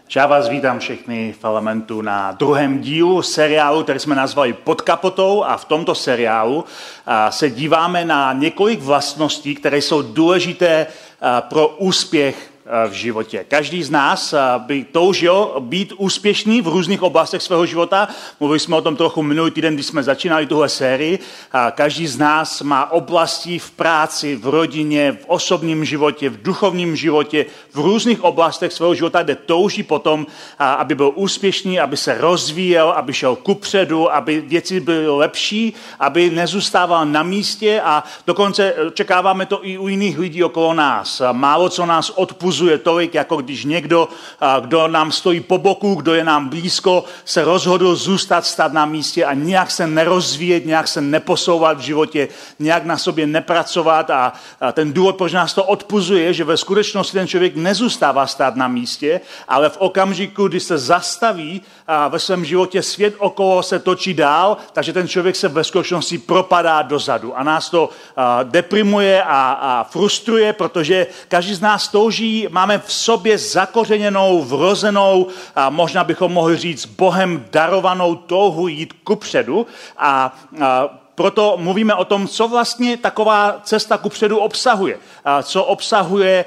Já vás vítám všechny v Elementu na druhém dílu seriálu, který jsme nazvali Pod kapotou, a v tomto seriálu se díváme na několik vlastností, které jsou důležité pro úspěch v životě. Každý z nás by toužil být úspěšný v různých oblastech svého života. Mluvili jsme o tom trochu minulý týden, když jsme začínali tuhle sérii. Každý z nás má oblasti v práci, v rodině, v osobním životě, v duchovním životě, v různých oblastech svého života, kde touží potom, aby byl úspěšný, aby se rozvíjel, aby šel kupředu, aby věci byly lepší, aby nezůstával na místě, a dokonce čekáváme to i u jiných lidí okolo nás. Málo co nás odpuzuje tolik, jako když někdo, kdo nám stojí po boku, kdo je nám blízko, se rozhodl stát na místě a nějak se nerozvíjet, nějak se neposouvat v životě, nějak na sobě nepracovat, a ten důvod, proč nás to odpuzuje, že ve skutečnosti ten člověk nezůstává stát na místě, ale v okamžiku, kdy se zastaví ve svém životě, svět okolo se točí dál, takže ten člověk se ve skutečnosti propadá dozadu a nás to deprimuje a frustruje, protože každý z nás touží, máme v sobě zakořeněnou, vrozenou, a možná bychom mohli říct Bohem darovanou touhu jít kupředu, a proto mluvíme o tom, co vlastně taková cesta kupředu obsahuje. Co obsahuje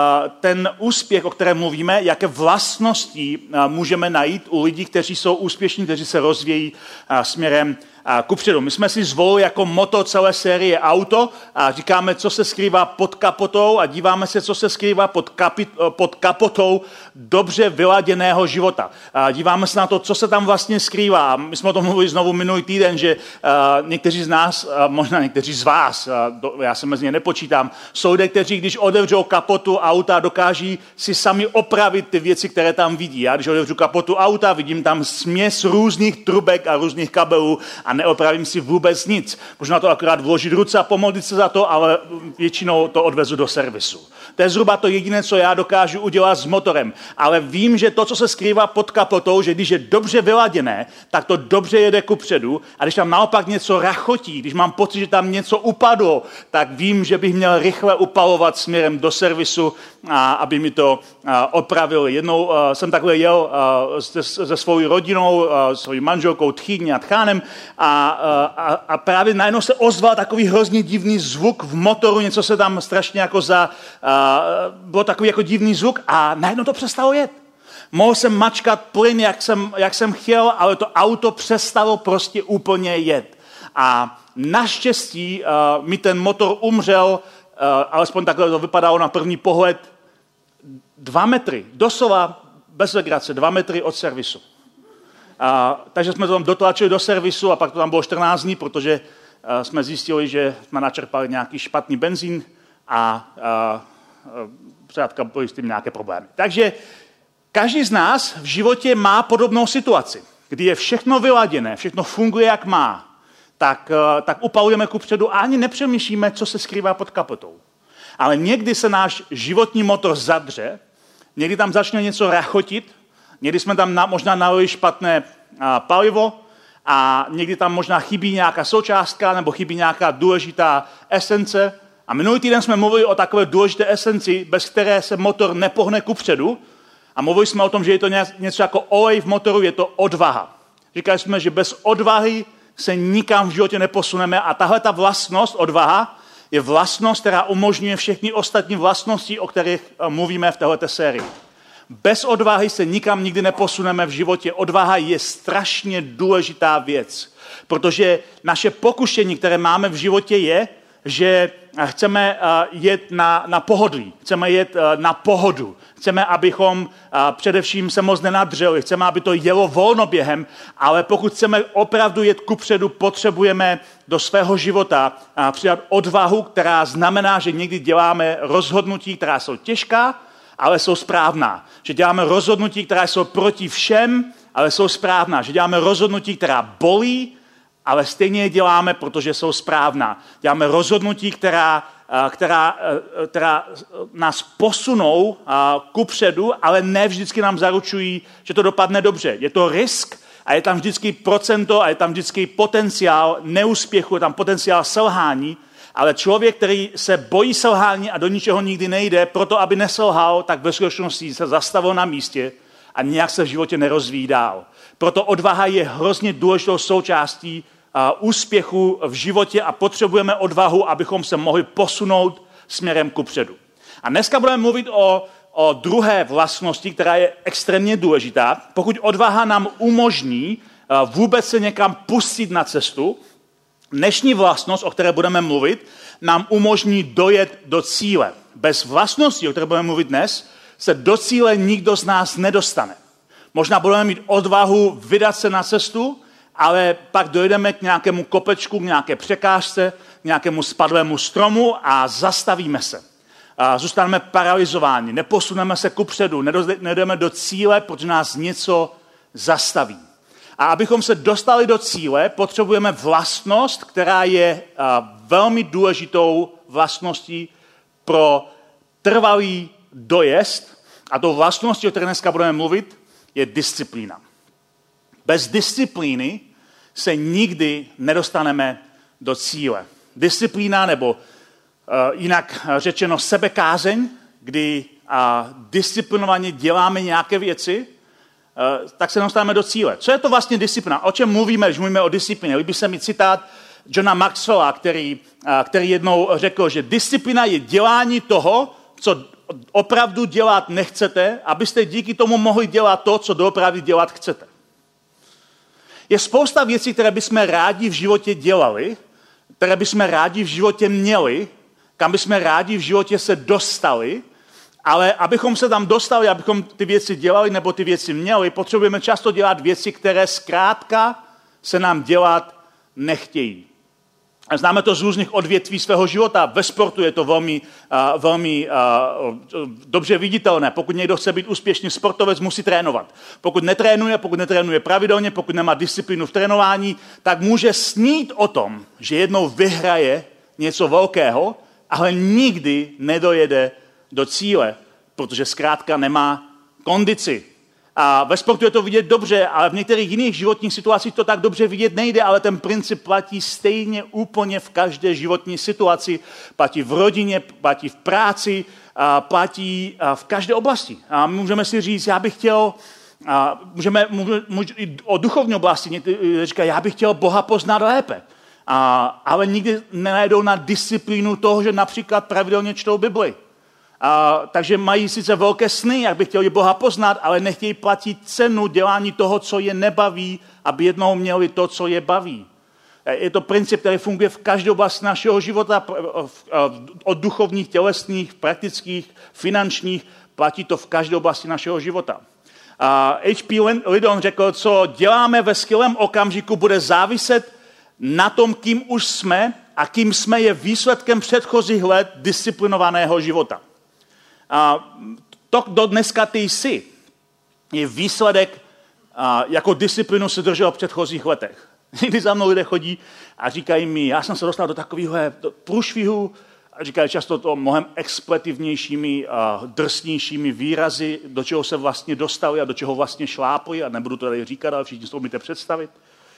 ten úspěch, o kterém mluvíme, jaké vlastnosti můžeme najít u lidí, kteří jsou úspěšní, kteří se rozvíjí směrem kupředu. My jsme si zvolili jako motto celé série auto a říkáme, co se skrývá pod kapotou, a díváme se, co se skrývá pod kapotou dobře vyladěného života. Díváme se na to, co se tam vlastně skrývá. My jsme o tom mluvili znovu minulý týden, že někteří z nás, možná někteří z vás, já se mezi ně nepočítám, jsou lidé, kteří, když otevřou kapotu auta, dokáží si sami opravit ty věci, které tam vidí. Já když otevřu kapotu auta, vidím tam směs různých trubek a různých kabelů a neopravím si vůbec nic. Možná to akorát vložit ruce a pomodlit se za to, ale většinou to odvezu do servisu. To je zhruba to jediné, co já dokážu udělat s motorem. Ale vím, že to, co se skrývá pod kapotou, že když je dobře vyladěné, tak to dobře jede kupředu, a když tam naopak něco rachotí, když mám pocit, že tam něco upadlo, tak vím, že bych měl rychle upalovat směrem do servisu, aby mi to opravili. Jednou jsem takhle jel se svou rodinou, svou manželkou Tchýní a Tchánem, a právě najednou se ozval takový hrozně divný zvuk v motoru, něco se tam strašně jako bylo takový jako divný zvuk, a najednou to přestalo jet. Mohl jsem mačkat plyn, jak jsem chtěl, ale to auto přestalo prostě úplně jet. A naštěstí mi ten motor umřel, alespoň takhle to vypadalo na první pohled, 2 metry, doslova bez legrace, 2 metry od servisu. Takže jsme to tam dotlačili do servisu, a pak to tam bylo 14 dní, protože jsme zjistili, že jsme načerpali nějaký špatný benzín a zkrátka byly s tím nějaké problémy. Takže každý z nás v životě má podobnou situaci, kdy je všechno vyladěné, všechno funguje, jak má, tak upalujeme kupředu a ani nepřemýšlíme, co se skrývá pod kapotou. Ale někdy se náš životní motor zadře, někdy tam začne něco rachotit, někdy jsme tam možná nalili špatné palivo, a někdy tam možná chybí nějaká součástka nebo chybí nějaká důležitá esence. A minulý týden jsme mluvili o takové důležité esenci, bez které se motor nepohne kupředu. A mluvili jsme o tom, že je to něco jako olej v motoru, je to odvaha. Říkali jsme, že bez odvahy se nikam v životě neposuneme, a tahle ta vlastnost, odvaha, je vlastnost, která umožňuje všechny ostatní vlastnosti, o kterých mluvíme v této sérii. Bez odvahy se nikam nikdy neposuneme v životě. Odvaha je strašně důležitá věc, protože naše pokušení, které máme v životě, je, že chceme jet na pohodlí, chceme jet na pohodu, chceme, abychom především se moc nenadřeli, chceme, aby to jelo volnoběhem, ale pokud chceme opravdu jet kupředu, potřebujeme do svého života přidat odvahu, která znamená, že někdy děláme rozhodnutí, která jsou těžká, ale jsou správná. Že děláme rozhodnutí, která jsou proti všem, ale jsou správná. Že děláme rozhodnutí, která bolí, ale stejně je děláme, protože jsou správná. Děláme rozhodnutí, která nás posunou kupředu, ale ne vždycky nám zaručují, že to dopadne dobře. Je to risk a je tam vždycky procento a je tam vždycky potenciál neúspěchu, je tam potenciál selhání, ale člověk, který se bojí selhání a do ničeho nikdy nejde, proto aby neselhal, tak ve skutečnosti se zastavil na místě a nějak se v životě nerozvíjí dál. Proto odvaha je hrozně důležitou součástí úspěchu v životě a potřebujeme odvahu, abychom se mohli posunout směrem kupředu. A dneska budeme mluvit o druhé vlastnosti, která je extrémně důležitá. Pokud odvaha nám umožní vůbec se někam pustit na cestu, dnešní vlastnost, o které budeme mluvit, nám umožní dojet do cíle. Bez vlastnosti, o které budeme mluvit dnes, se do cíle nikdo z nás nedostane. Možná budeme mít odvahu vydat se na cestu, ale pak dojdeme k nějakému kopečku, k nějaké překážce, k nějakému spadlému stromu a zastavíme se. A zůstaneme paralyzováni, neposuneme se kupředu, nejdeme do cíle, protože nás něco zastaví. A abychom se dostali do cíle, potřebujeme vlastnost, která je velmi důležitou vlastností pro trvalý dojezd. A tou vlastností, o které dneska budeme mluvit, je disciplína. Bez disciplíny se nikdy nedostaneme do cíle. Disciplína, nebo jinak řečeno sebekázeň, kdy disciplinovaně děláme nějaké věci, tak se dostaneme do cíle. Co je to vlastně disciplína? O čem mluvíme, když mluvíme o disciplíně? Líbí se mi citát Johna Maxwella, který jednou řekl, že disciplína je dělání toho, co opravdu dělat nechcete, abyste díky tomu mohli dělat to, co doopravdy dělat chcete. Je spousta věcí, které bychom rádi v životě dělali, které bychom rádi v životě měli, kam bychom rádi v životě se dostali, ale abychom se tam dostali, abychom ty věci dělali nebo ty věci měli, potřebujeme často dělat věci, které zkrátka se nám dělat nechtějí. A známe to z různých odvětví svého života. Ve sportu je to velmi dobře viditelné. Pokud někdo chce být úspěšný sportovec, musí trénovat. Pokud netrénuje pravidelně, pokud nemá disciplínu v trénování, tak může snít o tom, že jednou vyhraje něco velkého, ale nikdy nedojede do cíle, protože zkrátka nemá kondici. A ve sportu je to vidět dobře, ale v některých jiných životních situacích to tak dobře vidět nejde, ale ten princip platí stejně úplně v každé životní situaci. Platí v rodině, platí v práci, platí v každé oblasti. A můžeme si říct, já bych chtěl, můžeme o duchovní oblasti, někteří říkají, já bych chtěl Boha poznat lépe. Ale nikdy nenajdou na disciplínu toho, že například pravidelně čtou Bibli. Takže mají sice velké sny, jak by chtěli Boha poznat, ale nechtějí platit cenu dělání toho, co je nebaví, aby jednou měli to, co je baví. Je to princip, který funguje v každé oblasti našeho života, od duchovních, tělesných, praktických, finančních, platí to v každé oblasti našeho života. H.P. Lidon řekl, co děláme ve skvělém okamžiku, bude záviset na tom, kým už jsme a kým jsme je výsledkem předchozích let disciplinovaného života. To, kdo dneska ty jsi, je výsledek, jako disciplinu se držel v předchozích letech. Někdy za mnou lidé chodí a říkají mi, já jsem se dostal do takového průšvihu, a říkají často to mnohem expletivnějšími, drsnějšími výrazy, do čeho se vlastně dostali a do čeho vlastně šlápli, a nebudu to tady říkat, ale všichni si to umíte představit.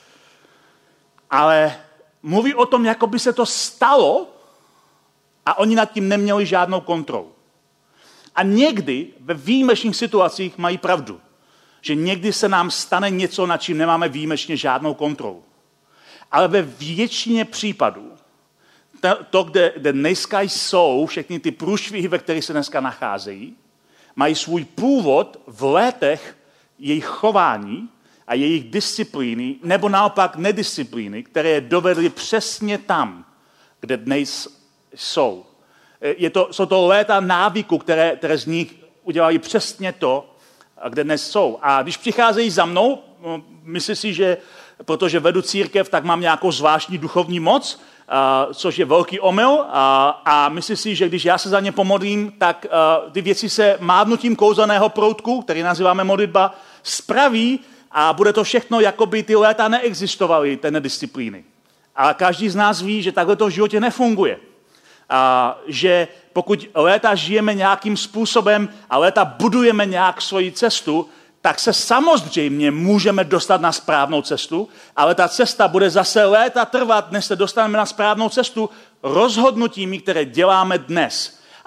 Ale mluví o tom, jako by se to stalo a oni nad tím neměli žádnou kontrolu. A někdy ve výjimečných situacích mají pravdu, že někdy se nám stane něco, nad čím nemáme výjimečně žádnou kontrolu. Ale ve většině případů, to, kde dneska jsou všechny ty průšvihy, ve kterých se dneska nacházejí, mají svůj původ v letech jejich chování a jejich disciplíny, nebo naopak nedisciplíny, které je dovedly přesně tam, kde dnes jsou. Jsou to léta návyku, které z nich udělají přesně to, kde dnes jsou. A když přicházejí za mnou, myslím si, že protože vedu církev, tak mám nějakou zvláštní duchovní moc, což je velký omyl. A myslím si, že když já se za ně pomodlím, tak ty věci se mávnutím kouzelného proutku, který nazýváme modlitba, spraví a bude to všechno, jako by ty léta neexistovaly, té nedisciplíny. A každý z nás ví, že takhle to v životě nefunguje. Že pokud léta žijeme nějakým způsobem a léta budujeme nějak svoji cestu, tak se samozřejmě můžeme dostat na správnou cestu, ale ta cesta bude zase léta trvat, než se dostaneme na správnou cestu rozhodnutími, které děláme dnes.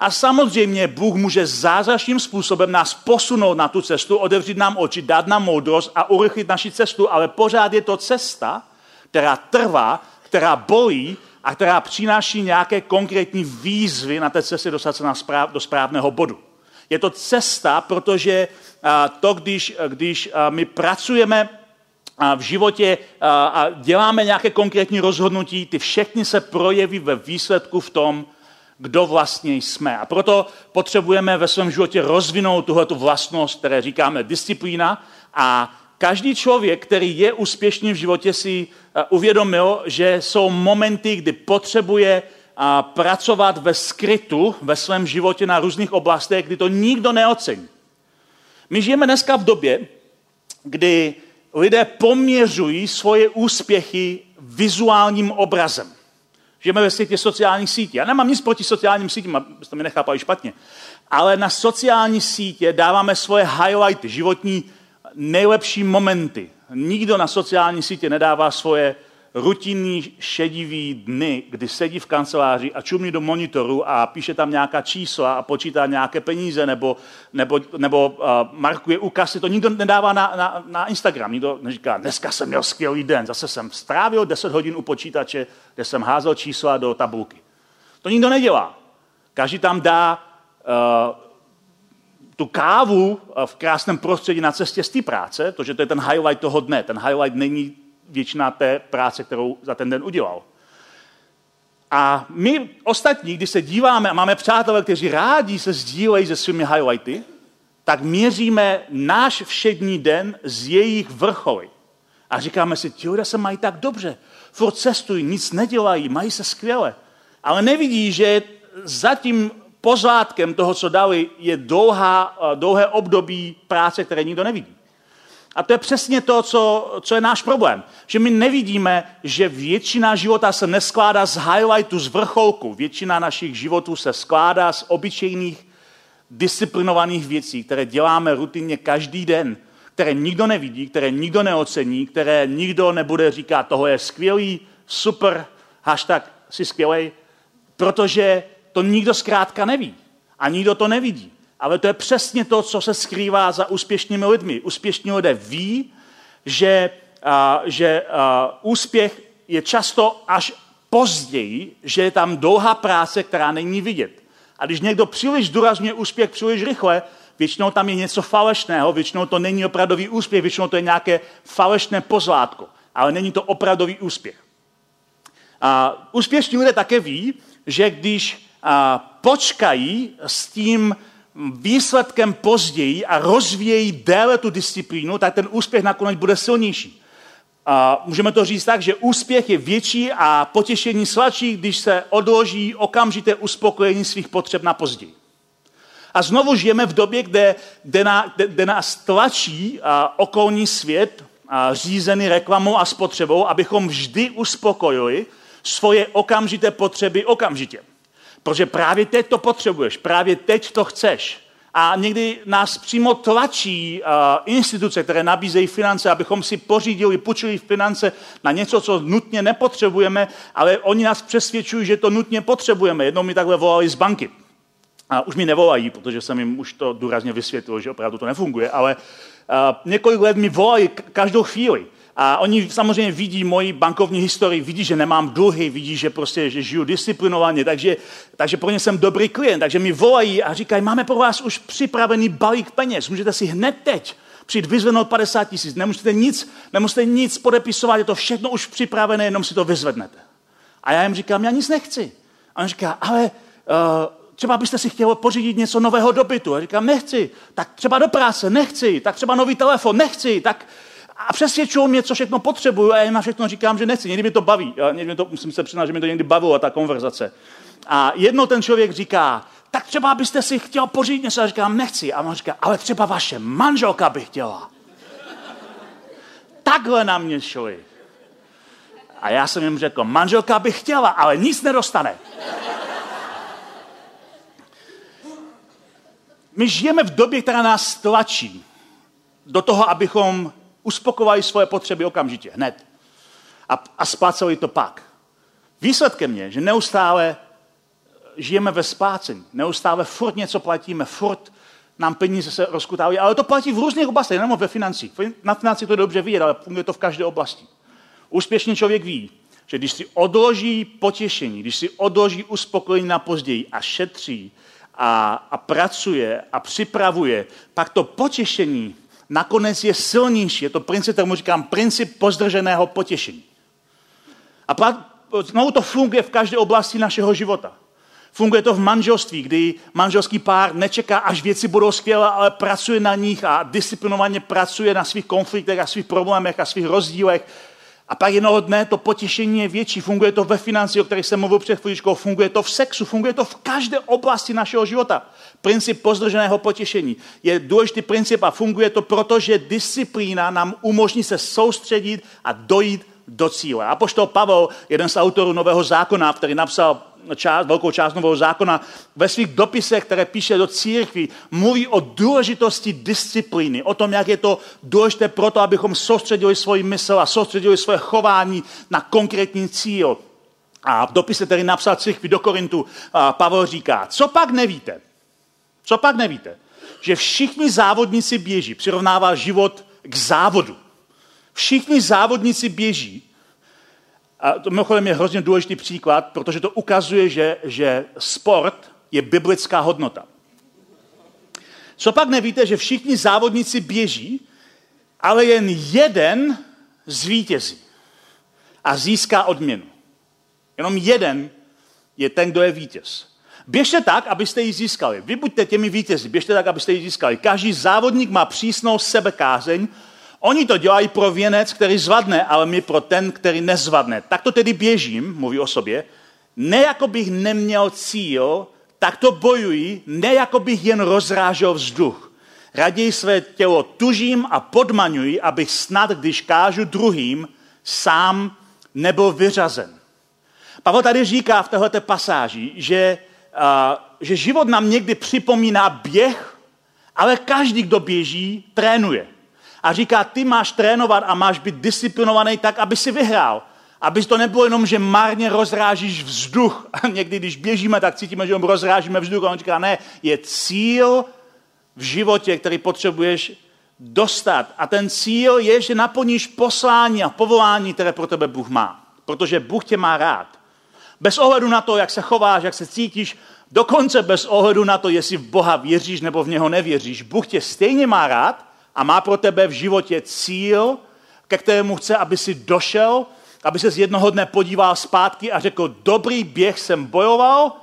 A samozřejmě Bůh může zázračným způsobem nás posunout na tu cestu, otevřít nám oči, dát nám moudrost a urychlit naši cestu, ale pořád je to cesta, která trvá, která bolí a která přináší nějaké konkrétní výzvy na té cestě dostat se do správného bodu. Je to cesta, protože když my pracujeme v životě a děláme nějaké konkrétní rozhodnutí, ty všechny se projeví ve výsledku v tom, kdo vlastně jsme. A proto potřebujeme ve svém životě rozvinout tuhletu vlastnost, které říkáme disciplína. A každý člověk, který je úspěšný v životě, si uvědomil, že jsou momenty, kdy potřebuje pracovat ve skrytu ve svém životě na různých oblastech, kdy to nikdo neocení. My žijeme dneska v době, kdy lidé poměřují svoje úspěchy vizuálním obrazem. Žijeme ve světě sociálních sítí. Já nemám nic proti sociálním sítím, abyste mi nechápali špatně. Ale na sociální sítě dáváme svoje highlighty, životní nejlepší momenty. Nikdo na sociální sítě nedává svoje rutinní šedivý dny, kdy sedí v kanceláři a čumí do monitoru a píše tam nějaká čísla a počítá nějaké peníze nebo markuje u kasy. To nikdo nedává na Instagram. Nikdo neříká, dneska jsem měl skvělý den, zase jsem strávil 10 hodin u počítače, kde jsem házel čísla do tabulky. To nikdo nedělá. Každý tam dá tu kávu v krásném prostředí na cestě z té práce, protože to je ten highlight toho dne. Ten highlight není většina té práce, kterou za ten den udělal. A my ostatní, když se díváme a máme přátelé, kteří rádi se sdílejí se svými highlighty, tak měříme náš všední den z jejich vrcholy. A říkáme si, ti lidé se mají tak dobře, furt cestují, nic nedělají, mají se skvěle. Ale nevidí, že za tím pozlátkem toho, co dali, je dlouhé období práce, které nikdo nevidí. A to je přesně to, co je náš problém. Že my nevidíme, že většina života se neskládá z highlightu, z vrcholku. Většina našich životů se skládá z obyčejných, disciplinovaných věcí, které děláme rutinně každý den, které nikdo nevidí, které nikdo neocení, které nikdo nebude říkat, toho je skvělý, super, hashtag jsi skvělej, protože to nikdo zkrátka neví. A nikdo to nevidí. Ale to je přesně to, co se skrývá za úspěšnými lidmi. Úspěšní lidé ví, že úspěch je často až později, že je tam dlouhá práce, která není vidět. A když někdo příliš zdůrazňuje úspěch příliš rychle, většinou tam je něco falešného, většinou to není opravdový úspěch, většinou to je nějaké falešné pozlátko, ale není to opravdový úspěch. Úspěšní lidé také ví, že když počkají s tím výsledkem později a rozvíjejí déle tu disciplínu, tak ten úspěch nakonec bude silnější. Můžeme to říct tak, že úspěch je větší a potěšení sladší, když se odloží okamžité uspokojení svých potřeb na později. A znovu žijeme v době, kde nás tlačí okolní svět, řízený reklamou a spotřebou, abychom vždy uspokojili svoje okamžité potřeby okamžitě. Protože právě teď to potřebuješ, právě teď to chceš. A někdy nás přímo tlačí instituce, které nabízejí finance, abychom si pořídili, půjčili finance na něco, co nutně nepotřebujeme, ale oni nás přesvědčují, že to nutně potřebujeme. Jednou mi takhle volali z banky. A už mi nevolají, protože jsem jim už to důrazně vysvětlil, že opravdu to nefunguje, ale několik let mi volají každou chvíli. A oni samozřejmě vidí moji bankovní historii, vidí, že nemám dluhy, vidí, že že žiju disciplinovaně, takže pro ně jsem dobrý klient. Takže mi volají a říkají, máme pro vás už připravený balík peněz, můžete si hned teď přijít vyzvednout 50 000, nemusíte nic podepisovat, je to všechno už připravené, jenom si to vyzvednete. A já jim říkám, já nic nechci. A on říká, ale třeba byste si chtěli pořídit něco nového do bytu. A říkám, nechci. Tak třeba do práce, nechci. Tak třeba nový telefon, nechci. Tak a přesvědčují mě, co všechno potřebuju a já jim na všechno říkám, že nechci. Někdy mě to baví. Musím se přiznat, že mě to někdy bavilo, ta konverzace. A jednou ten člověk říká, tak třeba byste si chtěl pořídit něco. A říkám, nechci. A on říká, ale třeba vaše manželka by chtěla. Takhle na mě šli. A já jsem jim řekl, manželka by chtěla, ale nic nedostane. My žijeme v době, která nás tlačí do toho, abychom uspokojili svoje potřeby okamžitě, hned. A spláceli to pak. Výsledkem je, že neustále žijeme ve splácení. Neustále furt něco platíme, furt nám peníze se rozkutávají, ale to platí v různých oblastech, nejenom ve financích. Na financích to je dobře vidět, ale funguje to v každé oblasti. Úspěšný člověk ví, že když si odloží potěšení, když si odloží uspokojení na později a šetří a pracuje a připravuje, pak to potěšení nakonec je silnější. Je to princip, kterému říkám, princip pozdrženého potěšení. A znovu to funguje v každé oblasti našeho života. Funguje to v manželství, kdy manželský pár nečeká, až věci budou skvělé, ale pracuje na nich a disciplinovaně pracuje na svých konfliktech a svých problémech a svých rozdílech. A pak jednoho dne to potěšení je větší. Funguje to ve financí, o kterých jsem mluvil před chvíličkou, funguje to v sexu, funguje to v každé oblasti našeho života. Princip pozdrženého potěšení je důležitý princip a funguje to proto, že disciplína nám umožní se soustředit a dojít do cíle. Apoštol Pavel, jeden z autorů Nového zákona, který napsal velkou část Nového zákona, ve svých dopisech, které píše do církví, mluví o důležitosti disciplíny, o tom, jak je to důležité proto, abychom soustředili svůj mysl a soustředili své chování na konkrétní cíl. A v dopise, který napsal církvi do Korintu, Pavel říká, co pak nevíte, že všichni závodníci běží, přirovnává život k závodu. Všichni závodníci běží. A to mimochodem je hrozně důležitý příklad, protože to ukazuje, že sport je biblická hodnota. Co pak nevíte, že všichni závodníci běží, ale jen jeden zvítězí a získá odměnu. Jenom jeden je ten, kdo je vítěz. Běžte tak, abyste ji získali. Vy buďte těmi vítězi, běžte tak, abyste ji získali. Každý závodník má přísnou sebekázeň. Oni to dělají pro věnec, který zvadne, ale my pro ten, který nezvadne. Tak to tedy běžím, mluví o sobě, ne jako bych neměl cíl, tak to bojuji, ne jako bych jen rozrážel vzduch. Raději své tělo tužím a podmaňuji, abych snad, když kážu druhým, sám nebyl vyřazen. Pavel tady říká v téhleté pasáži, že život nám někdy připomíná běh, ale každý, kdo běží, trénuje. A říká, ty máš trénovat a máš být disciplinovaný tak, aby si vyhrál. Aby to nebylo jenom, že marně rozrážíš vzduch. A někdy, když běžíme, tak cítíme, že rozrážíme vzduch. A on říká, ne, je cíl v životě, který potřebuješ dostat. A ten cíl je, že naplníš poslání a povolání, které pro tebe Bůh má. Protože Bůh tě má rád. Bez ohledu na to, jak se chováš, jak se cítíš, dokonce bez ohledu na to, jestli v Boha věříš nebo v něho nevěříš. Bůh tě stejně má rád a má pro tebe v životě cíl, ke kterému chce, aby si došel, aby se z jednoho dne podíval zpátky a řekl, dobrý běh jsem bojoval,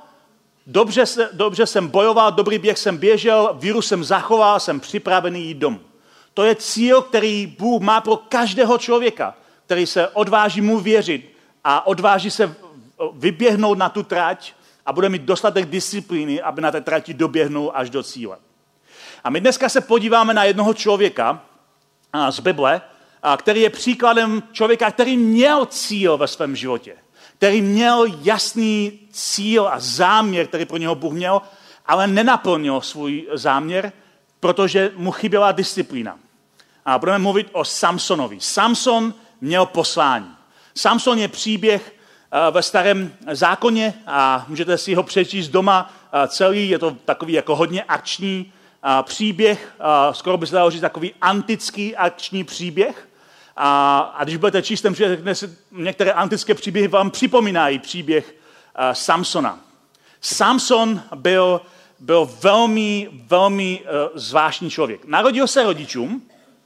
dobře jsem bojoval, dobrý běh jsem běžel, víru jsem zachoval, jsem připravený jít domů. To je cíl, který Bůh má pro každého člověka, který se odváží mu věřit a odváží se vyběhnout na tu trať a bude mít dostatek disciplíny, aby na té trati doběhnul až do cíle. A my dneska se podíváme na jednoho člověka z Bible, který je příkladem člověka, který měl cíl ve svém životě, který měl jasný cíl a záměr, který pro něho Bůh měl, ale nenaplnil svůj záměr, protože mu chyběla disciplína. A budeme mluvit o Samsonovi. Samson měl poslání. Samson je příběh ve Starém zákoně a můžete si ho přečíst doma celý, je to takový jako hodně akční příběh, skoro by se dalo říct takový antický akční příběh. A když budete číst, některé antické příběhy vám připomínají příběh Samsona. Samson byl velmi zvláštní člověk. Narodil se rodičům,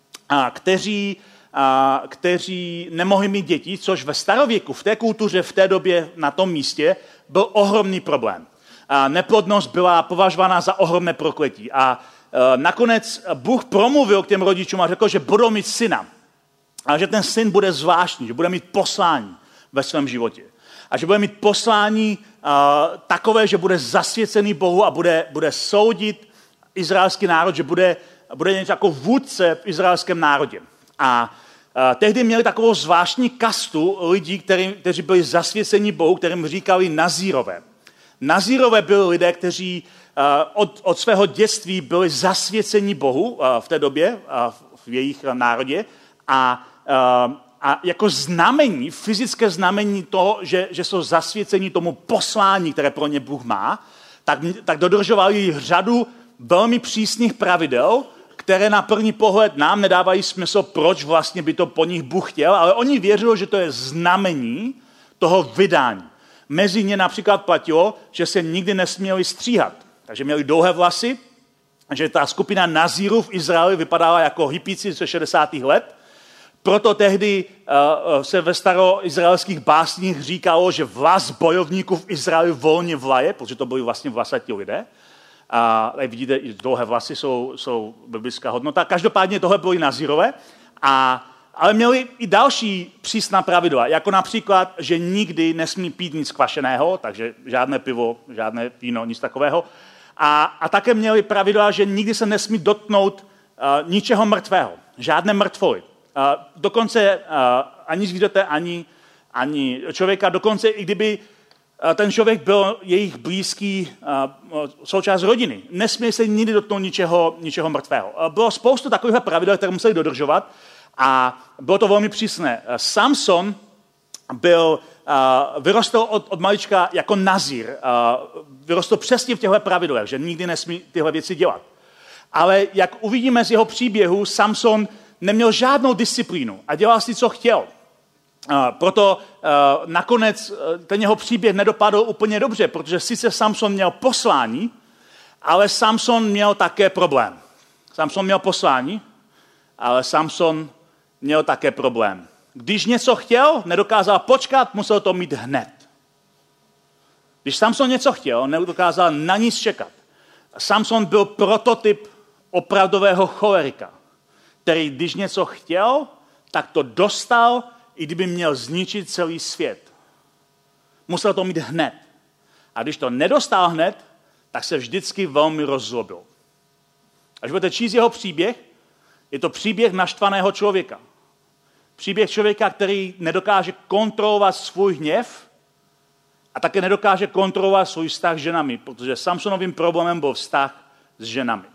kteří nemohli mít děti, což ve starověku, v té kultuře, v té době, na tom místě, byl ohromný problém. Neplodnost byla považována za ohromné prokletí. A nakonec Bůh promluvil k těm rodičům a řekl, že budou mít syna. A že ten syn bude zvláštní, že bude mít poslání ve svém životě. A že bude mít poslání takové, že bude zasvěcený Bohu a bude soudit izraelský národ, že bude něco jako vůdce v izraelském národě. A tehdy měli takovou zvláštní kastu lidí, kteří byli zasvěceni Bohu, kterým říkali Nazírové. Nazírové byli lidé, kteří od svého dětství byli zasvěceni Bohu v té době, v jejich národě a a jako znamení, fyzické znamení toho, že jsou zasvěceni tomu poslání, které pro ně Bůh má, tak dodržovali řadu velmi přísných pravidel, které na první pohled nám nedávají smysl, proč vlastně by to po nich Bůh chtěl, ale oni věřili, že to je znamení toho vydání. Mezi ně například platilo, že se nikdy nesměli stříhat. Takže měli dlouhé vlasy, že ta skupina nazírů v Izraeli vypadala jako hippíci ze 60. let. Proto tehdy se ve staroizraelských básních říkalo, že vlas bojovníků v Izraeli volně vlaje, protože to byli vlastně vlasatí lidé. A jak vidíte, dlouhé vlasy jsou biblická hodnota. Každopádně tohle byly nazírové, ale měli i další přísná pravidla, jako například, že nikdy nesmí pít nic kvašeného, takže žádné pivo, žádné víno, nic takového. A také měli pravidla, že nikdy se nesmí dotknout ničeho mrtvého, žádné mrtvoly. Dokonce ani zvířete, ani člověka, dokonce i kdyby ten člověk byl jejich blízký součást rodiny. Nesmí se nikdy dotknout ničeho mrtvého. Bylo spoustu takových pravidel, které museli dodržovat a bylo to velmi přísné. Samson vyrostl od malička jako nazír. Vyrostl přesně v těchto pravidlech, že nikdy nesmí tyhle věci dělat. Ale jak uvidíme z jeho příběhu, Samson neměl žádnou disciplínu a dělal si, co chtěl. Proto nakonec ten jeho příběh nedopadl úplně dobře, protože sice Samson měl poslání, ale Samson měl také problém. Samson měl poslání, ale Samson měl také problém. Když něco chtěl, nedokázal počkat, musel to mít hned. Když Samson něco chtěl, nedokázal na nic čekat. Samson byl prototyp opravdového cholerika, který když něco chtěl, tak to dostal, i kdyby měl zničit celý svět. Musel to mít hned. A když to nedostal hned, tak se vždycky velmi rozzlobil. Až budete číst jeho příběh, je to příběh naštvaného člověka. Příběh člověka, který nedokáže kontrolovat svůj hněv a také nedokáže kontrolovat svůj vztah s ženami, protože Samsonovým problémem byl vztah s ženami.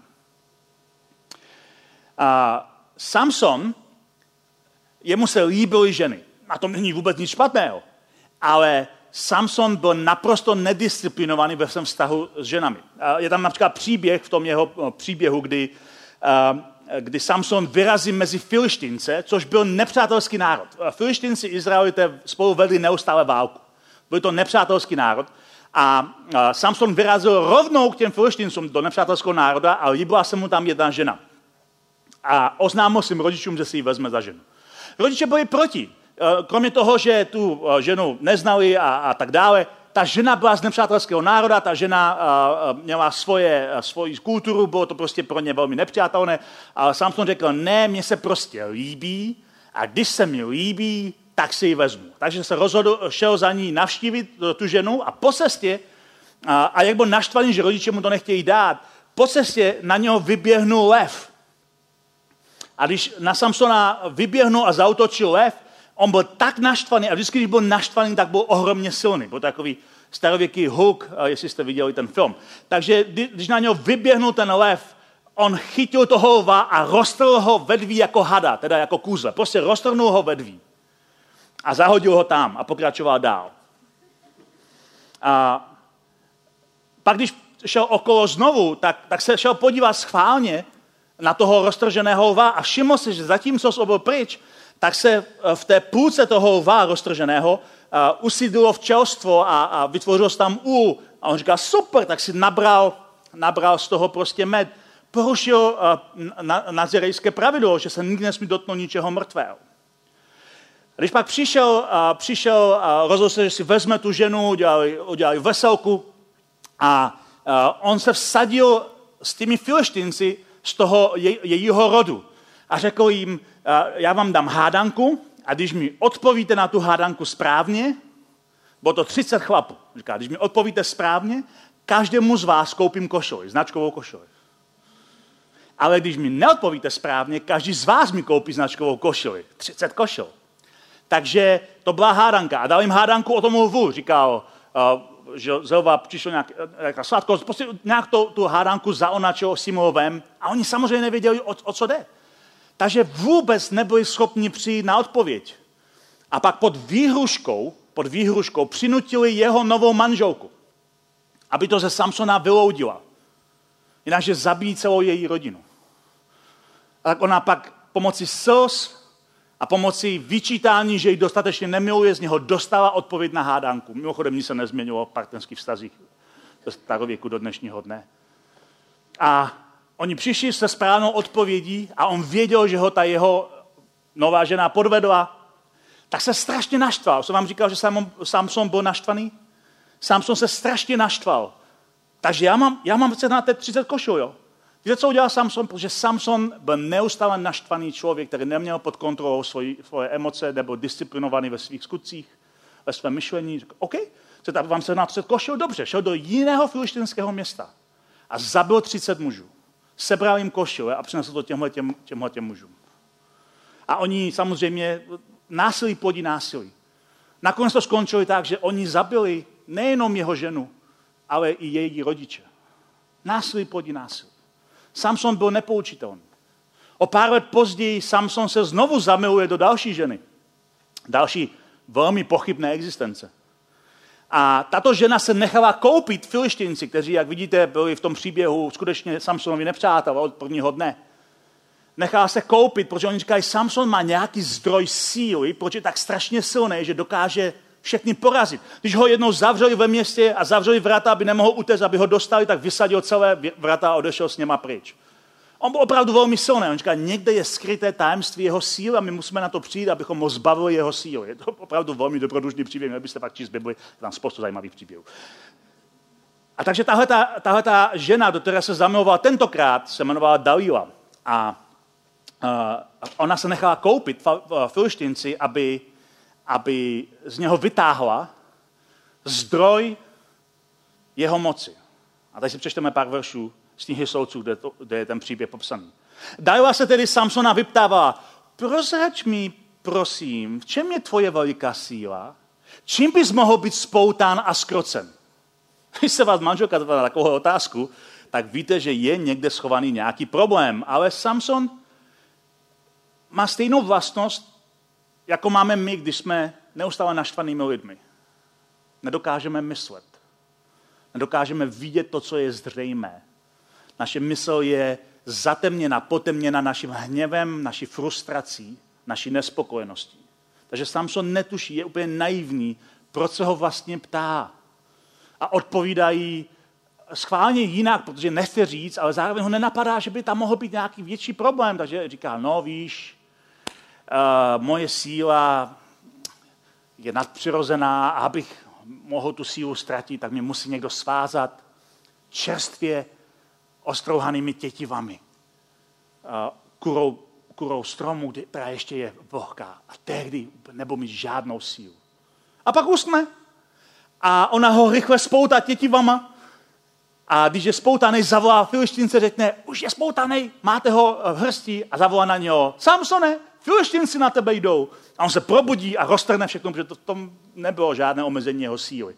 A Samson, jemu se líbily ženy. A to není vůbec nic špatného. Ale Samson byl naprosto nedisciplinovaný ve svém vztahu s ženami. Je tam například příběh v tom jeho příběhu, kdy Samson vyrazí mezi Filištínce, což byl nepřátelský národ. Filištínci Izraelité spolu vedli neustále válku. Byl to nepřátelský národ. A Samson vyrazil rovnou k těm Filištíncům do nepřátelského národa a líbila se mu tam jedna žena. A oznámil svým rodičům, že si ji vezme za ženu. Rodiče byli proti. Kromě toho, že tu ženu neznali a tak dále, ta žena byla z nepřátelského národa, ta žena měla svoji kulturu, bylo to prostě pro ně velmi nepřátelné, ale Samson řekl, ne, mně se prostě líbí a když se mi líbí, tak si ji vezmu. Takže se rozhodl, šel za ní navštívit tu ženu a po cestě, a jak byl naštvaný, že rodiče mu to nechtějí dát, po cestě na něho vyběhnul lev. A když na Samsona vyběhnul a zaútočil lev, on byl tak naštvaný a vždycky, když byl naštvaný, tak byl ohromně silný. Byl takový starověký Hulk, jestli jste viděli ten film. Takže když na něho vyběhnul ten lev, on chytil toho lva a roztrhl ho vedví jako hada, teda jako kůzle. Prostě roztrhnul ho vedví. A zahodil ho tam a pokračoval dál. A pak, když šel okolo znovu, tak se šel podívat schválně na toho roztrženého lva a všiml si, že zatímco byl pryč, tak se v té půlce toho lva roztrženého usídlilo včelstvo a vytvořilo se tam úl. A on říkal, super, tak si nabral z toho prostě med. Porušil nazirejské pravidlo, že se nikdy nesmí dotknout ničeho mrtvého. Když pak přišel rozhodl se, že si vezme tu ženu, udělali veselku a on se vsadil s těmi Filištínci z toho jejího rodu. A řekl jim, já vám dám hádanku a když mi odpovíte na tu hádanku správně, bylo to 30 chlapů. Říká, když mi odpovíte správně, každému z vás koupím košili, značkovou košili. Ale když mi neodpovíte správně, každý z vás mi koupí značkovou košili. 30 košil. Takže to byla hádanka. A dal jim hádanku o tom lvu. Říkal, že z lva přišlo nějaká sladkost. Prostě nějak tu hádanku zaonačil s tím lvem a oni samozřejmě nevěděli, o co jde. Takže vůbec nebyli schopni přijít na odpověď. A pak pod výhruškou přinutili jeho novou manželku, aby to ze Samsona vyloudila. Jinak, zabijí celou její rodinu. A tak ona pak pomocí slz a pomocí vyčítání, že ji dostatečně nemiluje, z něho dostala odpověď na hádanku. Mimochodem, nic se nezměnilo v partnerských vztazích ze starověku do dnešního dne. A oni přišli se správnou odpovědí a on věděl, že ho ta jeho nová žena podvedla, tak se strašně naštval. Jsem vám říkal, že Samson byl naštvaný? Samson se strašně naštval. Takže já mám na té 30 košil, jo. Víte, co udělal Samson? Protože Samson byl neustále naštvaný člověk, který neměl pod kontrolou svoje emoce, nebyl disciplinovaný ve svých skutcích, ve svém myšlení. Řekl, OK, vám se na 30 košil, dobře. Šel do jiného filištinského města a zabil 30 mužů. Sebral jim košile a přinesl to těmhletěm mužům. A oni samozřejmě násilí plodí násilí. Nakonec to skončili tak, že oni zabili nejenom jeho ženu, ale i její rodiče. Násilí plodí násilí. Samson byl nepoučitelný. O pár let později Samson se znovu zamiluje do další ženy. Další velmi pochybné existence. A tato žena se nechala koupit Filištinci, kteří, jak vidíte, byli v tom příběhu skutečně Samsonovi nepřátelé od prvního dne. Nechala se koupit, protože oni říkají, Samson má nějaký zdroj síly, protože je tak strašně silný, že dokáže všechny porazit. Když ho jednou zavřeli ve městě a zavřeli vrata, aby nemohl utéct, aby ho dostali, tak vysadil celé vrata a odešel s něma pryč. On byl opravdu velmi silný. On říká, někde je skryté tajemství jeho síly a my musíme na to přijít, abychom ho zbavili jeho síly. Je to opravdu velmi dobrodružný příběh, měli byste pak číst Bibli, je tam spoustu zajímavých příběhů. A takže tahle žena, do které se zamilovala tentokrát, se jmenovala Dalila. A ona se nechala koupit Filištinci, aby z něho vytáhla zdroj jeho moci. A tady si přečteme pár veršů z knihy Soudců, kde je ten příběh popsaný. Dalila se tedy Samsona vyptávala, prozraď mi, prosím, v čem je tvoje veliká síla? Čím bys mohl být spoután a zkrocen? Když se vás manželka zeptá na takovou otázku, tak víte, že je někde schovaný nějaký problém. Ale Samson má stejnou vlastnost, jako máme my, když jsme neustále naštvanými lidmi. Nedokážeme myslet. Nedokážeme vidět to, co je zřejmé. Naše mysl je zatemněna, potemněna naším hněvem, naší frustrací, naší nespokojeností. Takže Samson netuší, je úplně naivní, proč se ho vlastně ptá. A odpovídají schválně jinak, protože nechce říct, ale zároveň ho nenapadá, že by tam mohl být nějaký větší problém. Takže říká, no víš, moje síla je nadpřirozená a abych mohl tu sílu ztratit, tak mě musí někdo svázat čerstvě ostrouhanými tětivami. Kurou stromu, která ještě je vlhká. A tehdy nebudu mít žádnou sílu. A pak usne. A ona ho rychle spoutá tětivama. A když je spoutaný, zavolá Filištince, řekne, už je spoutaný, máte ho v hrsti a zavolá na něho, Samsone, Filištinci na tebe jdou. A on se probudí a roztrhne všechno, protože v tom nebylo žádné omezení jeho síly.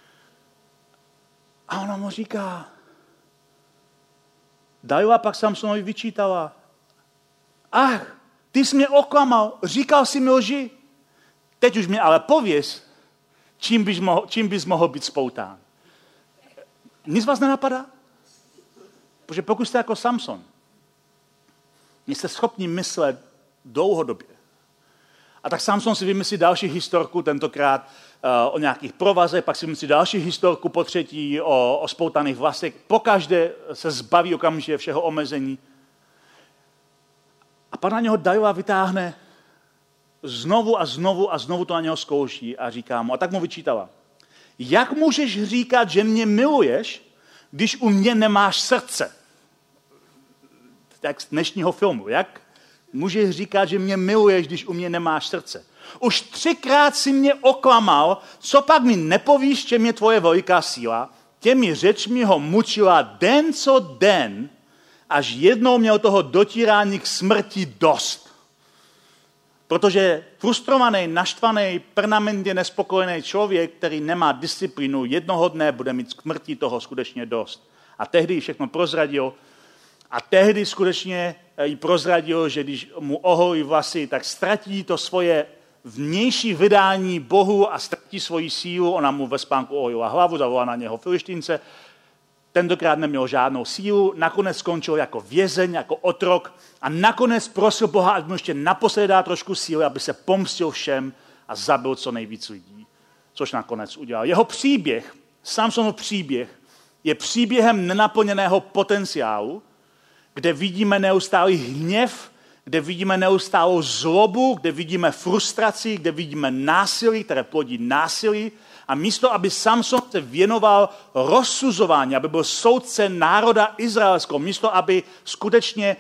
A ona mu říká, Dalila pak Samsonovi vyčítala, ach, ty jsi mě oklamal, říkal jsi mi lži. Teď už mě ale pověz, čím bys mohl být spoután. Nic vás nenapadá? Protože pokud jste jako Samson, jste schopni myslet dlouhodobě. A tak Samson si vymyslí další historku, tentokrát o nějakých provazech, pak si vymyslí další historku, po třetí o spoutaných vlasech. Pokaždé se zbaví okamžitě všeho omezení. A pak na něho Dalila vytáhne znovu a znovu a znovu to na něho zkouší a říká mu, a tak mu vyčítala, jak můžeš říkat, že mě miluješ, když u mě nemáš srdce? Tak z dnešního filmu, jak můžeš říkat, že mě miluješ, když u mě nemáš srdce? Už 3krát si mě oklamal, co pak mi nepovíš, čem je tvoje veliká síla? Těmi řečmi ho mučila den co den, až jednou měl toho dotírání k smrti dost. Protože frustrovaný, naštvaný, permanentně nespokojený člověk, který nemá disciplínu, jednoho dne bude mít k smrti toho skutečně dost. A tehdy všechno prozradil. A tehdy skutečně jí prozradil, že když mu oholí vlasy, tak ztratí to svoje vnější vydání Bohu a ztratí svoji sílu. Ona mu ve spánku ohojila hlavu, zavolala na něho Filištínce. Tentokrát neměl žádnou sílu, nakonec skončil jako vězeň, jako otrok a nakonec prosil Boha, ať mu ještě naposledy dá trošku síly, aby se pomstil všem a zabil co nejvíc lidí, což nakonec udělal. Jeho příběh, Samsonův příběh, je příběhem nenaplněného potenciálu, kde vidíme neustálý hněv, kde vidíme neustálou zlobu, kde vidíme frustraci, kde vidíme násilí, které plodí násilí. A místo, aby Samson se věnoval rozsuzování, aby byl soudce národa izraelského, místo, aby skutečně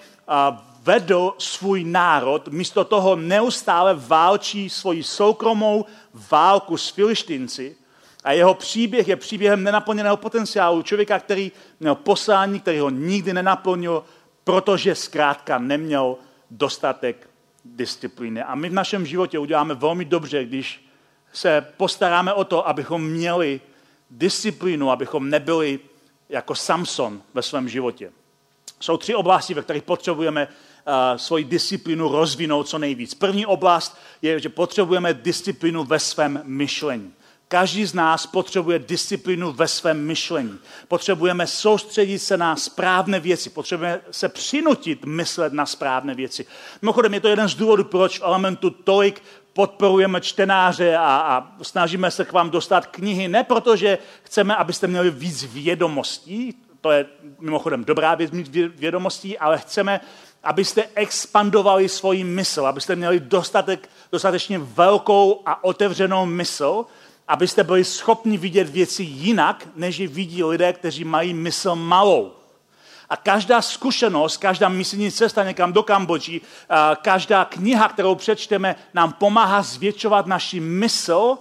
vedl svůj národ, místo toho neustále válčí svoji soukromou válku s Filištínci. A jeho příběh je příběhem nenaplněného potenciálu člověka, který měl poslání, který ho nikdy nenaplnil, protože zkrátka neměl dostatek disciplíny. A my v našem životě uděláme velmi dobře, když se postaráme o to, abychom měli disciplínu, abychom nebyli jako Samson ve svém životě. Jsou 3 oblasti, ve kterých potřebujeme svoji disciplínu rozvinout co nejvíc. První oblast je, že potřebujeme disciplínu ve svém myšlení. Každý z nás potřebuje disciplínu ve svém myšlení. Potřebujeme soustředit se na správné věci. Potřebujeme se přinutit myslet na správné věci. Mimochodem je to jeden z důvodů, proč v Elementu tolik podporujeme čtenáře a snažíme se k vám dostat knihy. Ne proto, že chceme, abyste měli víc vědomostí, to je mimochodem dobrá věc mít vědomostí, ale chceme, abyste expandovali svoji mysl, abyste měli dostatečně velkou a otevřenou mysl, abyste byli schopni vidět věci jinak, než je vidí lidé, kteří mají mysl malou. A každá zkušenost, každá misijní cesta někam do Kambodži, každá kniha, kterou přečteme, nám pomáhá zvětšovat naši mysl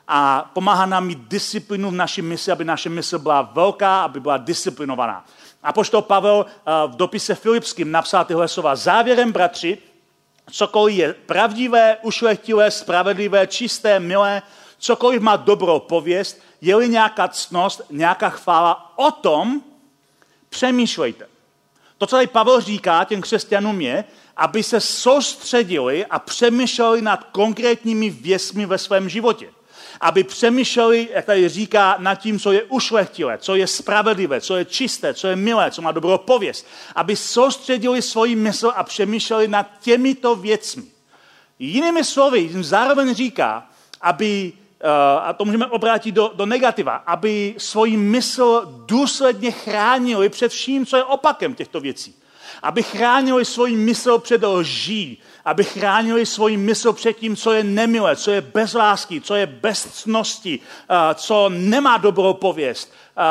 a pomáhá nám mít disciplínu v naší mysli, aby naše mysl byla velká, aby byla disciplinovaná. Apoštol Pavel v dopise Filipským napsal tyhle slova. Závěrem, bratři, cokoliv je pravdivé, ušlechtilé, spravedlivé, čisté, milé, cokoliv má dobrou pověst, je-li nějaká ctnost, nějaká chvála, o tom přemýšlejte. To, co tady Pavel říká těm křesťanům je, aby se soustředili a přemýšleli nad konkrétními věcmi ve svém životě. Aby přemýšleli, jak tady říká, nad tím, co je ušlechtilé, co je spravedlivé, co je čisté, co je milé, co má dobrou pověst. Aby soustředili svoji mysl a přemýšleli nad těmito věcmi. Jinými slovy, zároveň říká, aby, a to můžeme obrátit do negativa, aby svoji mysl důsledně chránili před vším, co je opakem těchto věcí. Aby chránili svoji mysl před lží, aby chránili svoji mysl před tím, co je nemilé, co je bez lásky, co je bez ctnosti, co nemá dobrou pověst,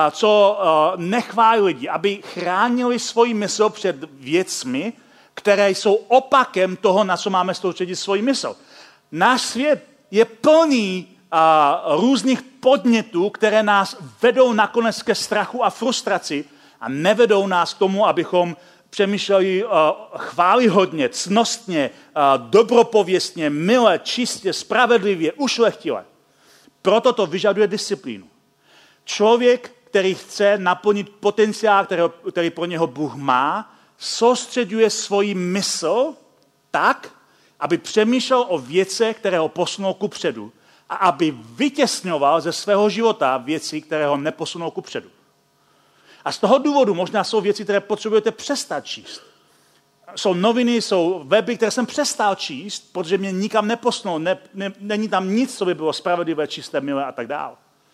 co nechválí lidi, aby chránili svoji mysl před věcmi, které jsou opakem toho, na co máme soustředit svoji mysl. Náš svět je plný různých podnětů, které nás vedou nakonec ke strachu a frustraci a nevedou nás k tomu, abychom přemýšleli chvályhodně, ctnostně, dobropověstně, milé, čistě, spravedlivě, ušlechtile. Proto to vyžaduje disciplínu. Člověk, který chce naplnit potenciál, který pro něho Bůh má, soustředuje svoji mysl tak, aby přemýšlel o věcech, které ho posunou kupředu a aby vytěsňoval ze svého života věci, které ho neposunou kupředu. A z toho důvodu možná jsou věci, které potřebujete přestat číst. Jsou noviny, jsou weby, které jsem přestal číst, protože mě nikam neposunou, není tam nic, co by bylo spravedlivé, čisté, milé a tak dále.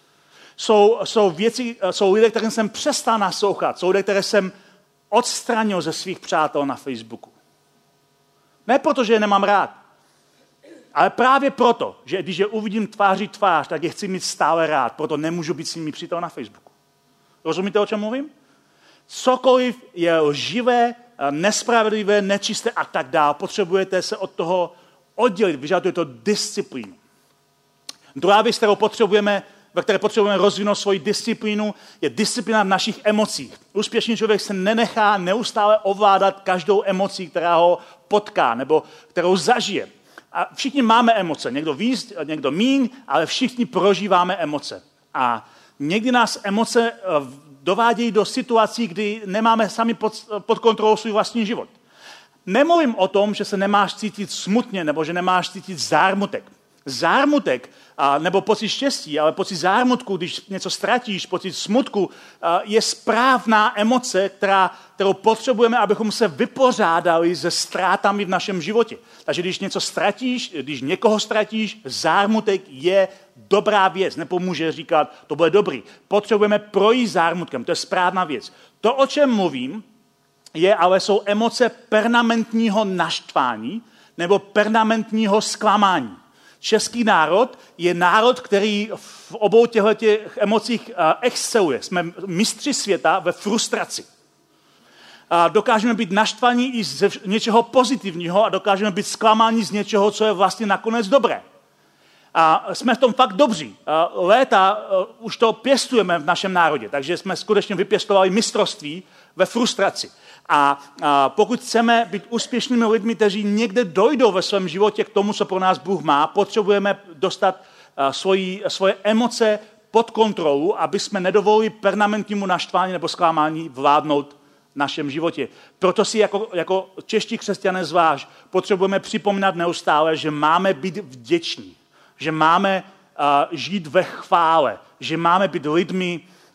Jsou lidé, které jsem přestal naslouchat, jsou lidé, které jsem odstranil ze svých přátel na Facebooku. Ne proto, že je nemám rád, ale právě proto, že když je uvidím tváří tvář, tak je chci mít stále rád, proto nemůžu být s nimi přítel na Facebooku. Rozumíte, o čem mluvím? Cokoliv je lživé, nespravedlivé, nečisté a tak dále, potřebujete se od toho oddělit, vyžaduje to disciplínu. Druhá věc, ve které potřebujeme rozvinout svoji disciplínu, je disciplína v našich emocích. Úspěšný člověk se nenechá neustále ovládat každou emocí, která ho potká nebo kterou zažije. A všichni máme emoce, někdo víc, někdo míň, ale všichni prožíváme emoce. A někdy nás emoce dovádějí do situací, kdy nemáme sami pod kontrolou svůj vlastní život. Nemluvím o tom, že se nemáš cítit smutně nebo že nemáš cítit zármutek. Zármutek, nebo pocit štěstí, ale pocit zármutku, když něco ztratíš, pocit smutku, je správná emoce, kterou potřebujeme, abychom se vypořádali se ztrátami v našem životě. Takže když něco ztratíš, když někoho ztratíš, zármutek je dobrá věc. Nepomůže říkat, to bude dobrý. Potřebujeme projít zármutkem, to je správná věc. To, o čem mluvím, jsou emoce permanentního naštvání nebo permanentního zklamání. Český národ je národ, který v obou těchto emocích exceluje. Jsme mistři světa ve frustraci. Dokážeme být naštvaní i z něčeho pozitivního a dokážeme být zklamáni z něčeho, co je vlastně nakonec dobré. A jsme v tom fakt dobří. Léta už to pěstujeme v našem národě, takže jsme skutečně vypěstovali mistrovství ve frustraci. A pokud chceme být úspěšnými lidmi, kteří někde dojdou ve svém životě k tomu, co pro nás Bůh má, potřebujeme dostat svoje emoce pod kontrolu, aby jsme nedovolili permanentnímu naštvání nebo zklamání vládnout v našem životě. Proto si jako čeští křesťané zvlášť potřebujeme připomínat neustále, že máme být vděční, že máme žít ve chvále, že máme být lidmi,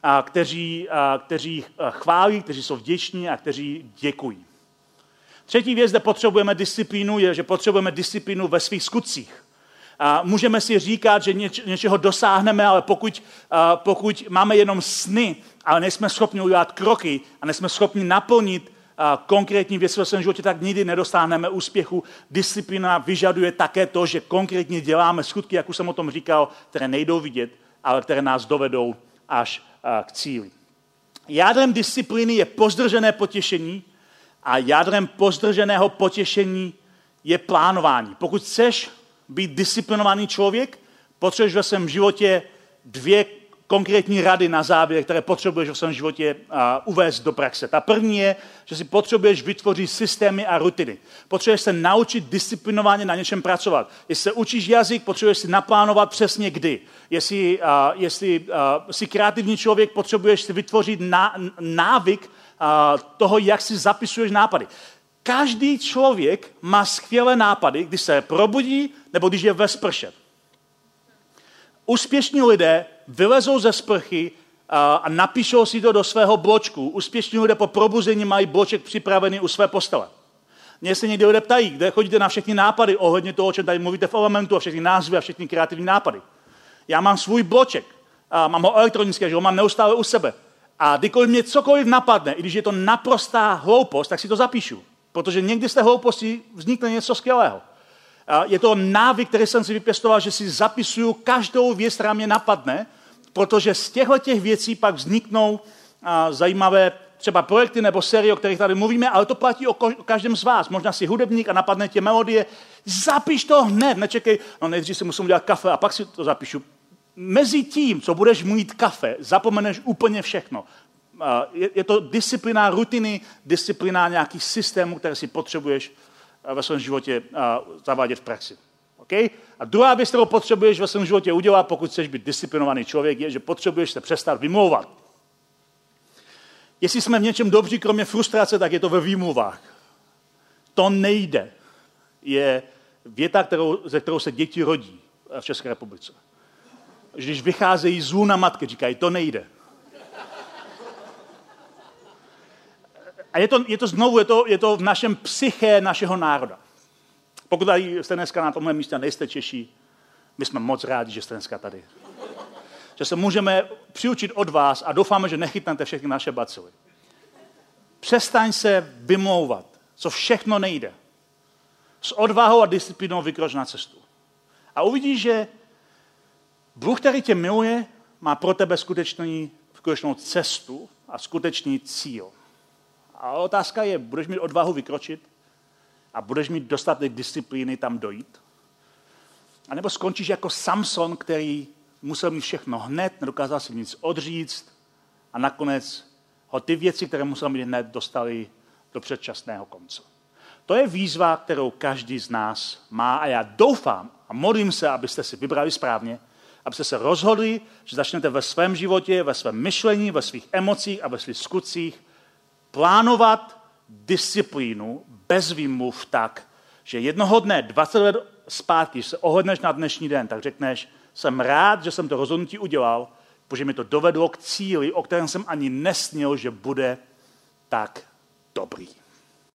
kteří chválí, kteří jsou vděční a kteří děkují. Třetí věc, kde potřebujeme disciplínu, je, že potřebujeme disciplínu ve svých skutcích. Můžeme si říkat, že něčeho dosáhneme, ale pokud máme jenom sny, ale nejsme schopni udělat kroky a nejsme schopni naplnit konkrétní věci ve svém životě, tak nikdy nedosáhneme úspěchu. Disciplína vyžaduje také to, že konkrétně děláme skutky, jak už jsem o tom říkal, které nejdou vidět, ale které nás dovedou až k cíli. Jádrem disciplíny je pozdržené potěšení a jádrem pozdrženého potěšení je plánování. Pokud chceš být disciplinovaný člověk, potřebuješ ve svém životě 2 konkrétní rady na závěr, které potřebuješ ve svém životě uvést do praxe. Ta první je, že si potřebuješ vytvořit systémy a rutiny. Potřebuješ se naučit disciplinovaně na něčem pracovat. Jestli se učíš jazyk, potřebuješ si naplánovat přesně kdy. Jestli jsi kreativní člověk, potřebuješ si vytvořit návyk toho, jak si zapisuješ nápady. Každý člověk má skvělé nápady, když se probudí nebo když je ve sprše. Úspěšní lidé vylezou ze sprchy a napíšou si to do svého bločku. Úspěšní lidé po probuzení mají bloček připravený u své postele. Mě se někdy lidé ptají, kde chodíte na všechny nápady ohledně toho, o čem tady mluvíte v Elementu a všechny názvy a všechny kreativní nápady. Já mám svůj bloček, mám ho elektronický, že ho mám neustále u sebe. A kdykoliv mě cokoliv napadne, i když je to naprostá hloupost, tak si to zapíšu. Protože někdy z té hlouposti vznikne něco skvělého. Je to návyk, který jsem si vypěstoval, že si zapisuju každou věc, která mě napadne, protože z těchto věcí pak vzniknou zajímavé třeba projekty nebo série, o kterých tady mluvíme, ale to platí o každém z vás. Možná si hudebník a napadne tě melodie. Zapiš to hned, nečekej, nejdřív si musím udělat kafe a pak si to zapíšu. Mezi tím, co budeš mít kafe, zapomeneš úplně všechno. Je to disciplína rutiny, disciplína nějakých systémů, které si potřebuješ ve svém životě zavádět v praxi. Okay? A druhá věc, kterou potřebuješ ve svém životě udělat, pokud chceš být disciplinovaný člověk, je, že potřebuješ se přestat vymlouvat. Jestli jsme v něčem dobří, kromě frustrace, tak je to ve výmluvách. To nejde. Je věta, ze kterou se děti rodí v České republice. Když vycházejí z lůna matky, říkají, to nejde. A je to v našem psyché našeho národa. Pokud tady jste dneska na tomhle místě nejste Češi, my jsme moc rádi, že jste dneska tady. Že se můžeme přiučit od vás a doufáme, že nechytnete všechny naše bacily. Přestaň se vymlouvat, co všechno nejde. S odvahou a disciplínou vykroč na cestu. A uvidíš, že Bůh, který tě miluje, má pro tebe skutečnou cestu a skutečný cíl. A otázka je, budeš mít odvahu vykročit a budeš mít dostatek disciplíny tam dojít? A nebo skončíš jako Samson, který musel mít všechno hned, nedokázal si nic odříct a nakonec ho ty věci, které musel mít hned, dostali do předčasného konce. To je výzva, kterou každý z nás má a já doufám a modlím se, abyste si vybrali správně, abyste se rozhodli, že začnete ve svém životě, ve svém myšlení, ve svých emocích a ve svých skutcích plánovat disciplínu bez výmluv tak, že jednoho dne, 20 let zpátky, když se ohledneš na dnešní den, tak řekneš, jsem rád, že jsem to rozhodnutí udělal, protože mi to dovedlo k cíli, o kterém jsem ani nesnil, že bude tak dobrý.